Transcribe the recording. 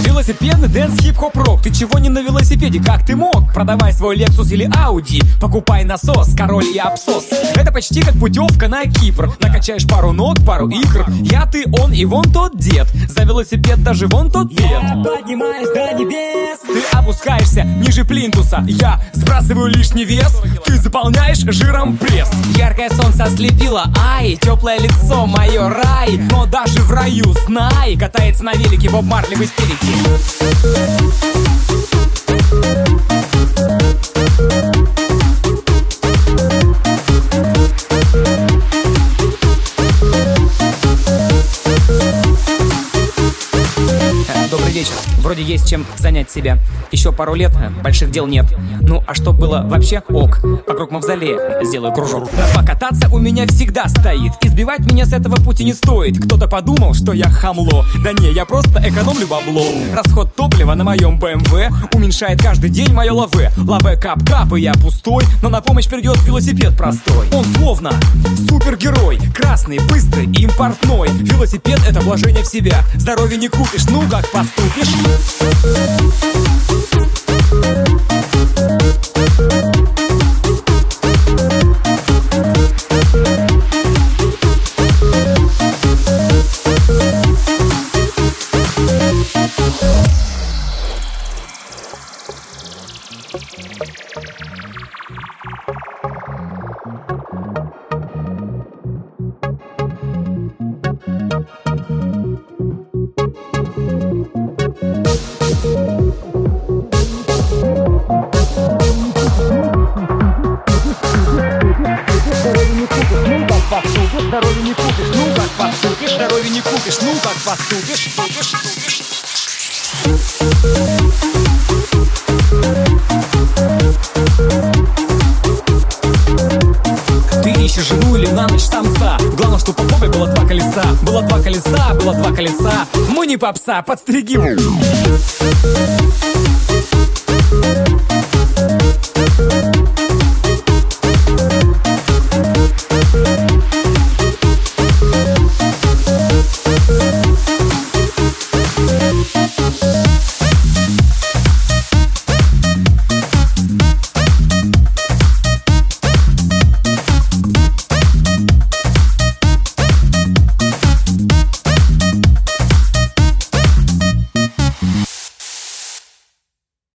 Велосипедный дэнс, хип-хоп, рок. Ты чего не на велосипеде, как ты мог? Продавай свой Lexus или Audi, покупай насос, король и абсос. Это почти как путевка на Кипр. Накачаешь пару ног, пару икр. Я, ты, он и вон тот дед. За велосипед даже вон тот дед. Я поднимаюсь до небес. Ты опускаешься ниже плинтуса. Я сбрасываю лишний вес. Ты заполняешь жиром пресс. Яркое солнце ослепило, ай, теплое лицо мое рай. Но даже в раю, знай, катается на велике Боб Марли в истерике. Добрый вечер. Вроде есть чем занять себя. Еще пару лет, больших дел нет. Ну, а что было вообще? Ок. Вокруг мавзолея сделаю кружок. Покататься у меня всегда стоит. Избивать меня с этого пути не стоит. Кто-то подумал, что я хамло. Да не, я просто экономлю бабло. Расход топлива на моем BMW уменьшает каждый день мое лаве. Лаве кап-кап, и я пустой. Но на помощь придет велосипед простой. Он словно супергерой. Красный, быстрый, импортной. Велосипед — это вложение в себя. Здоровье не купишь, ну как поступишь? Здоровье не купишь, ну как поступишь? Здоровье не купишь, ну как поступишь? Ты ищешь жену или на ночь самца? Главное, что по попе было два колеса. Было два колеса, было два колеса. Мы не попса, подстриги.